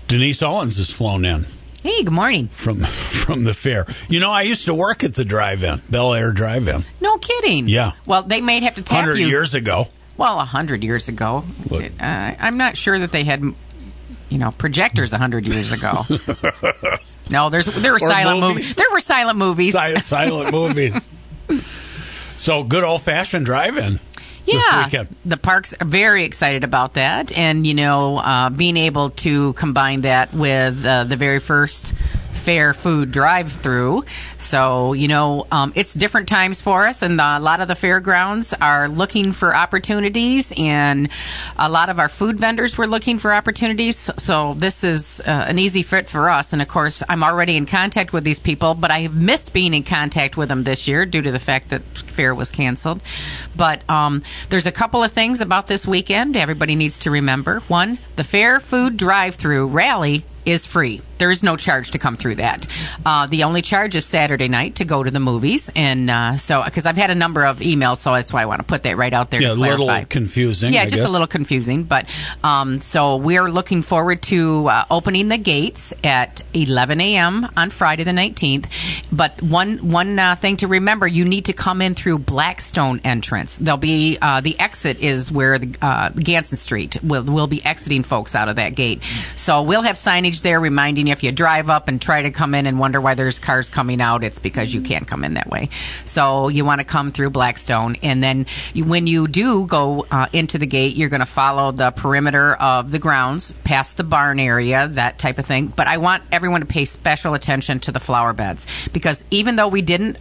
Denise Owens has flown in. Hey, good morning. From the fair. You know, I used to work at the drive-in, Bel Air Drive-In. No kidding. Yeah. Well, they may have to tap 100 years ago. Well, 100 years ago. I'm not sure that they had, projectors 100 years ago. No, there were silent movies. There were silent movies. Silent movies. So, good old-fashioned drive-in. Yeah, the parks are very excited about that, and being able to combine that with the very first fair food drive-through. So it's different times for us, and a lot of the fairgrounds are looking for opportunities, and a lot of our food vendors were looking for opportunities. So this is an easy fit for us. And of course, I'm already in contact with these people, but I have missed being in contact with them this year due to the fact that fair was canceled. But there's a couple of things about this weekend everybody needs to remember. One, the fair food drive-through rally is free. There is no charge to come through that. The only charge is Saturday night to go to the movies. And so, because I've had a number of emails, so that's why I want to put that right out there. Yeah, to clarify. A little confusing. Yeah, just a little confusing. But so we're looking forward to opening the gates at 11 a.m. on Friday the 19th. But one thing to remember, you need to come in through Blackstone entrance. There'll be the exit is where the Ganson Street will be exiting folks out of that gate. So we'll have signage there reminding you if you drive up and try to come in and wonder why there's cars coming out, it's because you can't come in that way. So you want to come through Blackstone, and then when you do go into the gate, you're going to follow the perimeter of the grounds, past the barn area, that type of thing. But I want everyone to pay special attention to the flower beds, because even though we didn't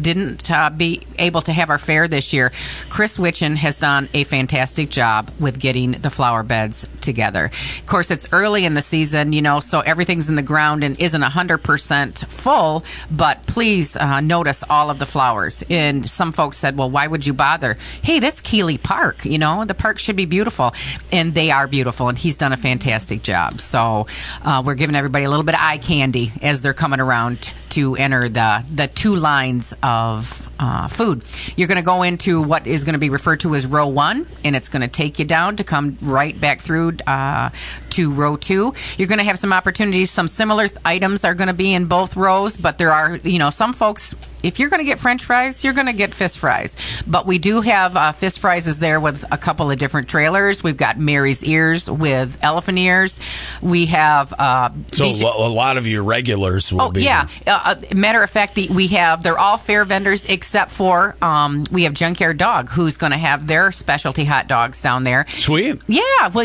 be able to have our fair this year, Chris Witchen has done a fantastic job with getting the flower beds together. Of course, it's early in the season, so everything's in the ground and isn't 100% full, but please notice all of the flowers. And some folks said, well, why would you bother? Hey, that's Keeley Park, the park should be beautiful. And they are beautiful, and he's done a fantastic job. So we're giving everybody a little bit of eye candy as they're coming around to enter the two lines of food. You're going to go into what is going to be referred to as row 1, and it's going to take you down to come right back through to row 2. You're going to have some opportunities. Some similar items are going to be in both rows, but there are, some folks, if you're going to get French fries, you're going to get fish fries. But we do have fish fries is there with a couple of different trailers. We've got Mary's Ears with elephant ears. We have a lot of your regulars will be. Yeah. Matter of fact, they're all fair vendors except for we have Junkyard Dog, who's going to have their specialty hot dogs down there. Sweet. Yeah. Well,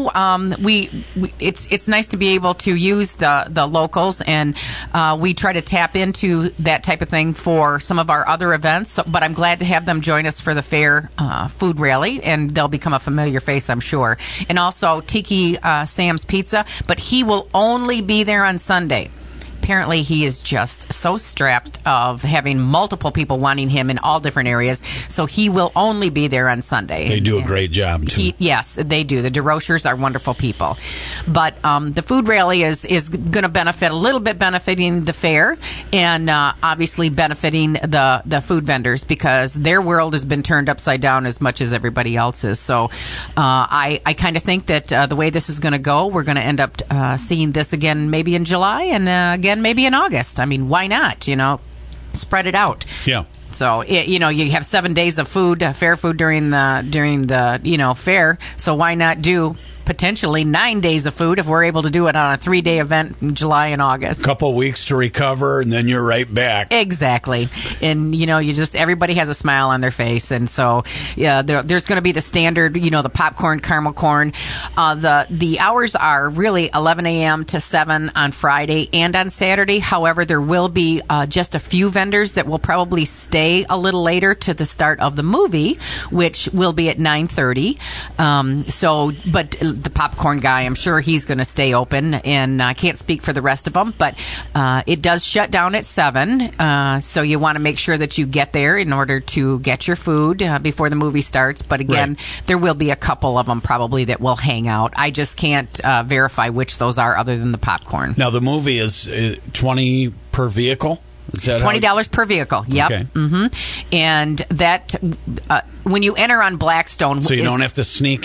it's nice to be able to use the locals, and we try to tap into that type of thing for some of our other events. But I'm glad to have them join us for the fair food rally, and they'll become a familiar face, I'm sure. And also Tiki Sam's Pizza, but he will only be there on Sunday. Apparently, he is just so strapped of having multiple people wanting him in all different areas, so he will only be there on Sunday. They do a great job, too. Yes, they do. The DeRochers are wonderful people. But the food rally is going to benefit, a little bit benefiting the fair, and obviously benefiting the food vendors, because their world has been turned upside down as much as everybody else's. So I kind of think that the way this is going to go, we're going to end up seeing this again maybe in July, and again maybe in August. I mean, why not? Spread it out. Yeah. So you have 7 days of food, fair food during the fair. So why not do potentially 9 days of food if we're able to do it on a 3-day event in July and August? Couple weeks to recover, and then you're right back. Exactly. And everybody has a smile on their face, and so there's going to be the standard, the popcorn, caramel corn. The hours are really 11 a.m. to 7 on Friday and on Saturday. However, there will be just a few vendors that will probably stay a little later to the start of the movie, which will be at 9:30. But the popcorn guy, I'm sure he's going to stay open, and I can't speak for the rest of them, but it does shut down at 7, so you want to make sure that you get there in order to get your food before the movie starts. But again, There will be a couple of them probably that will hang out. I just can't verify which those are other than the popcorn. Now, the movie is $20 per vehicle? $20 per vehicle. Yep. Okay. Mm-hmm. And that when you enter on Blackstone, so you don't have to sneak in.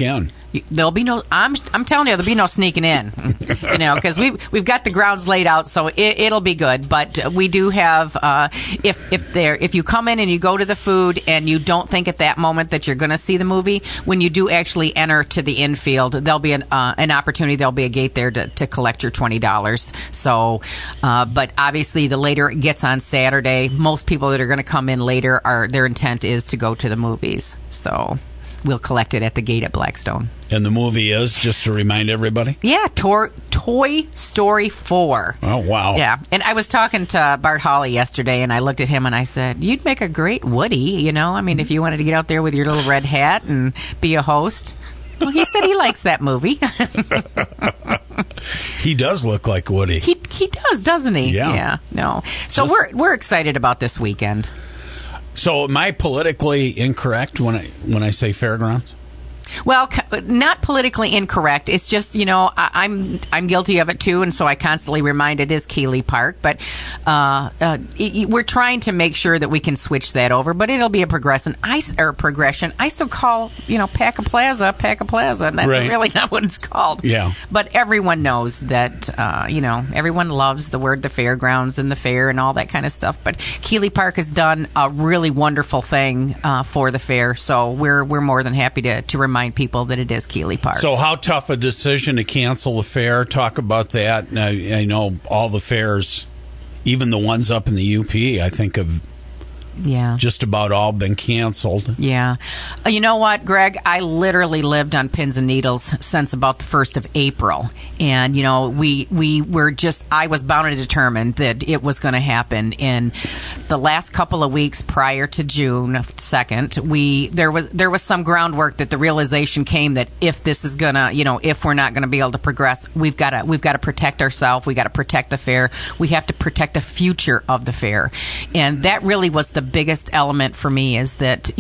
There'll be no. I'm telling you, there'll be no sneaking in. Because we've got the grounds laid out, so it'll be good. But we do have if you come in and you go to the food and you don't think at that moment that you're going to see the movie, when you do actually enter to the infield, there'll be an opportunity. There'll be a gate there to collect your $20. So, but obviously, the later it gets on Saturday, most people that are going to come in later their intent is to go to the movies. So. We'll collect it at the gate at Blackstone. And the movie is, just to remind everybody? Yeah, Toy Story 4. Oh, wow. Yeah, and I was talking to Bart Hawley yesterday, and I looked at him and I said, you'd make a great Woody, I mean, if you wanted to get out there with your little red hat and be a host. Well, he said he likes that movie. He does look like Woody. He does, doesn't he? Yeah. No. So we're excited about this weekend. So am I politically incorrect when I say fairgrounds? Well, not politically incorrect. It's just, I'm guilty of it too, and so I constantly remind it is Keeley Park. But we're trying to make sure that we can switch that over. But it'll be a progression. I still call, Paca Plaza, and that's right. Really not what it's called. Yeah. But everyone knows that, everyone loves the word the fairgrounds and the fair and all that kind of stuff. But Keeley Park has done a really wonderful thing for the fair, so we're more than happy to remind people that it is Keeley Park. So how tough a decision to cancel the fair? Talk about that. I know all the fairs, even the ones up in the UP, I think have just about all been canceled. Yeah. You know what, Greg? I literally lived on pins and needles since about the 1st of April. And, we were I was bound and determined that it was going to happen. In the last couple of weeks prior to June 2nd, there was some groundwork that the realization came that if this is going to, if we're not going to be able to progress, we've got to protect ourselves. We got to protect the fair. We have to protect the future of the fair. And that really was the biggest element for me, is that,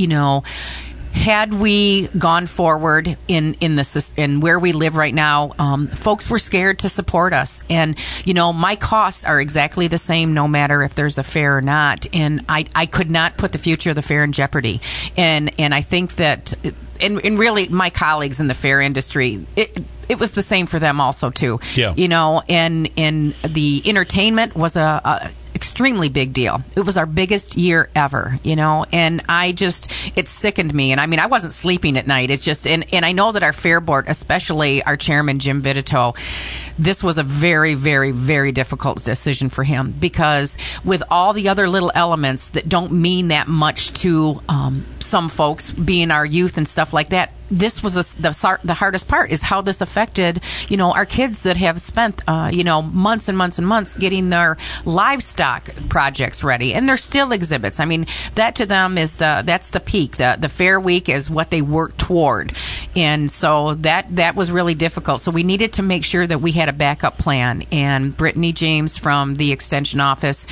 had we gone forward in where we live right now, folks were scared to support us. And, my costs are exactly the same no matter if there's a fair or not. And I could not put the future of the fair in jeopardy. And I think that, and really my colleagues in the fair industry, it was the same for them also too. Yeah. And the entertainment was a extremely big deal. It was our biggest year ever, and it sickened me. And I mean, I wasn't sleeping at night. It's just, and I know that our fair board, especially our chairman, Jim Vitito, this was a very, very, very difficult decision for him, because with all the other little elements that don't mean that much to some folks, being our youth and stuff like that, this was the hardest part, is how this affected, our kids that have spent, months and months and months getting their livestock projects ready, and they're still exhibits. I mean, that to them is that's the peak. The fair week is what they work toward, and so that was really difficult. So we needed to make sure that we had a backup plan. And Brittany James from the Extension Office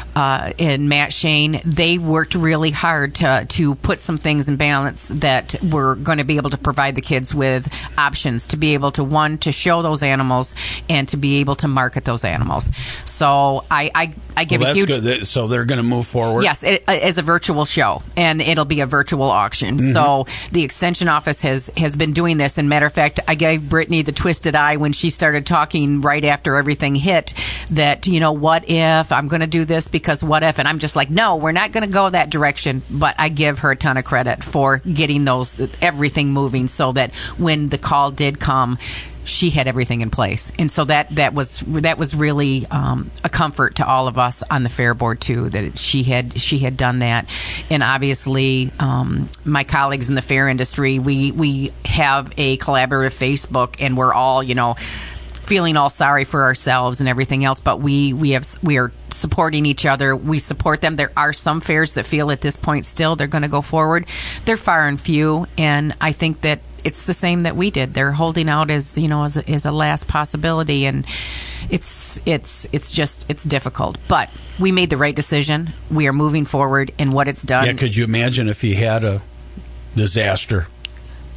and Matt Shane, they worked really hard to put some things in balance that were going to be able to provide the kids with options to be able to show those animals and to be able to market those animals. So I give a huge... Good. So they're going to move forward? Yes, as a virtual show, and it'll be a virtual auction. Mm-hmm. So the Extension Office has been doing this. And matter of fact, I gave Brittany the twisted eye when she started talking right after everything hit that, what if I'm going to do this because what if? And I'm just like, no, we're not going to go that direction. But I give her a ton of credit for getting everything moving so that when the call did come, she had everything in place. And so that was really a comfort to all of us on the fair board too, that she had done that. And obviously my colleagues in the fair industry, we have a collaborative Facebook, and we're all feeling all sorry for ourselves and everything else, but we are supporting each other. We support them. There are some fairs that feel at this point still they're going to go forward. They're far and few, and I think that it's the same that we did. They're holding out as a last possibility, and it's difficult. But we made the right decision. We are moving forward in what it's done. Yeah, could you imagine if he had a disaster?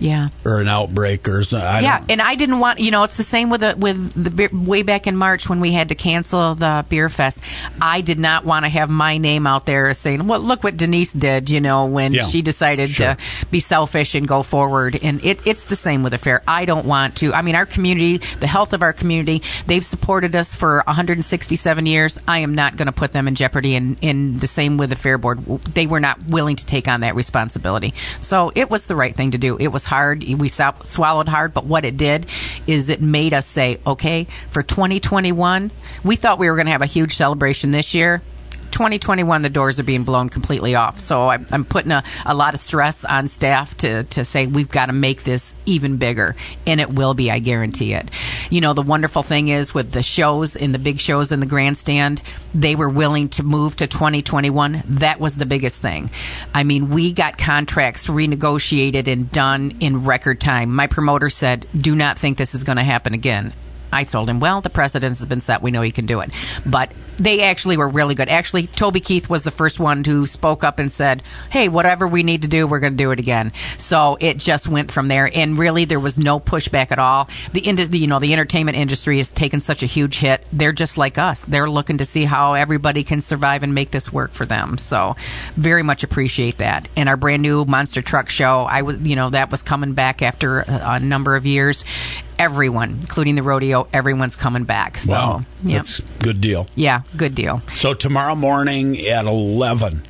or an outbreak or something. And I didn't want, it's the same with the way back in March when we had to cancel the beer fest. I did not want to have my name out there saying, well, look what Denise did, when she decided to be selfish and go forward. And it's the same with the fair. I don't want to. I mean, our community, the health of our community, they've supported us for 167 years. I am not going to put them in jeopardy. And in the same with the fair board, they were not willing to take on that responsibility. So it was the right thing to do. It was hard. We swallowed hard, but what it did is it made us say, okay, for 2021, we thought we were going to have a huge celebration this year. 2021, the doors are being blown completely off. So I'm putting a lot of stress on staff to say we've got to make this even bigger, and it will be, I guarantee it. The wonderful thing is with the shows and the big shows in the grandstand, they were willing to move to 2021. That was the biggest thing. I mean, we got contracts renegotiated and done in record time. My promoter said, do not think this is going to happen again. I told him, well, the precedence has been set. We know he can do it. But they actually were really good. Actually, Toby Keith was the first one who spoke up and said, hey, whatever we need to do, we're going to do it again. So it just went from there. And really, there was no pushback at all. The entertainment industry has taken such a huge hit. They're just like us. They're looking to see how everybody can survive and make this work for them. So very much appreciate that. And our brand new Monster Truck Show, that was coming back after a number of years. Everyone, including the rodeo, everyone's coming back. So, wow, that's a good deal. Yeah, good deal. So tomorrow morning at 11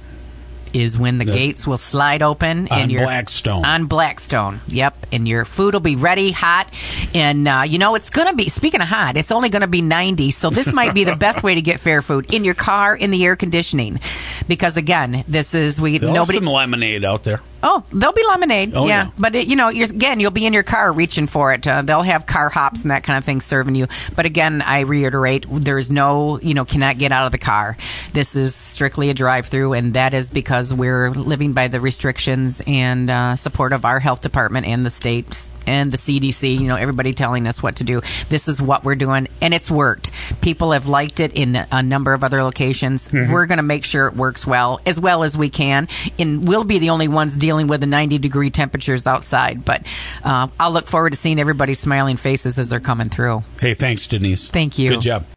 is when the gates will slide open. Blackstone. On Blackstone, yep. And your food will be ready, hot. And, it's going to be, speaking of hot, it's only going to be 90. So this might be the best way to get fair food, in your car, in the air conditioning. Because, again, this is... There'll have some lemonade out there. Oh, there'll be lemonade, yeah. But, you'll be in your car reaching for it. They'll have car hops and that kind of thing serving you. But, again, I reiterate, there's no, cannot get out of the car. This is strictly a drive-through, and that is because we're living by the restrictions and support of our health department and the state and the CDC, everybody telling us what to do. This is what we're doing, and it's worked. People have liked it in a number of other locations. Mm-hmm. We're going to make sure it works well as we can, and we'll be the only ones dealing with the 90-degree temperatures outside. But I'll look forward to seeing everybody's smiling faces as they're coming through. Hey, thanks, Denise. Thank you. Good job.